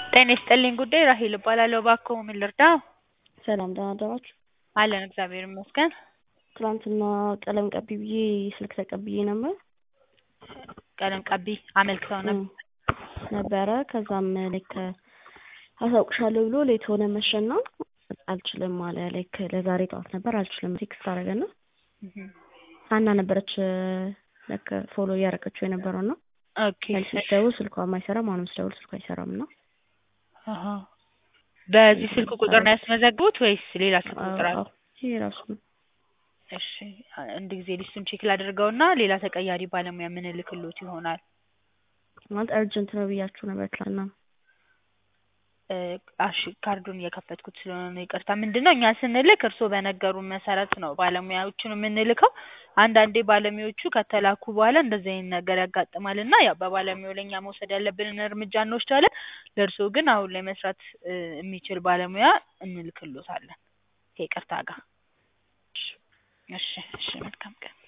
ጤና ይስጥልኝ ጉዳይ ራሔል እባላለሁ። እባክዎ ምን ልርዳዎ? ሰላም ደህና አደራችሁ? አለን እግዚአብሔር ይመስገን። ትናንትና ቀለም ቀቢ ብዬ ስልክ ተቀብዬ ነበር። ቀለም ቀቢ አመልክተው ነበረ ከዛም ልክ አሳውቅሻለሁ ብሎ ሌት ሆነ መሸና አልችልም አለ። ልክ ለዛሬ ጠዋት ነበር አልችልም ቴክስት አደረገና ሀና ነበረች ልክ ፎሎ እያደረገችው የነበረውና ኦኬ ስደውል ስልኳ አይሰራም፣ አሁንም ስደውል ስልኳ አይሰራምና አሃ በዚህ ስልክ ቁጥር ነው ያስመዘግቡት ወይስ ሌላ ስልክ ቁጥር አለ? ይሄ ራሱ ነው። እሺ አንድ ጊዜ ሊስቱን ቼክ ላድርገውና ሌላ ተቀያሪ ባለሙያ ምን ልክሎት ይሆናል? ማለት አርጀንት ነው ብያችሁ ነበር ትላንትና። እሺ ካርዱን እየከፈትኩት ስለሆነ ነው ይቅርታ። ምንድነው እኛ ስንልክ እርስዎ በነገሩን መሰረት ነው ባለሙያዎቹን የምንልከው። አንዳንዴ ባለሙያዎቹ ከተላኩ በኋላ እንደዚህ አይነት ነገር ያጋጥማልና ያው በባለሙያው ላይ እኛ መውሰድ ያለብንን እርምጃ እንወስዳለን። ለእርስዎ ግን አሁን ላይ መስራት የሚችል ባለሙያ እንልክልዎታለን ከይቅርታ ጋር። እሺ መልካም ቀን።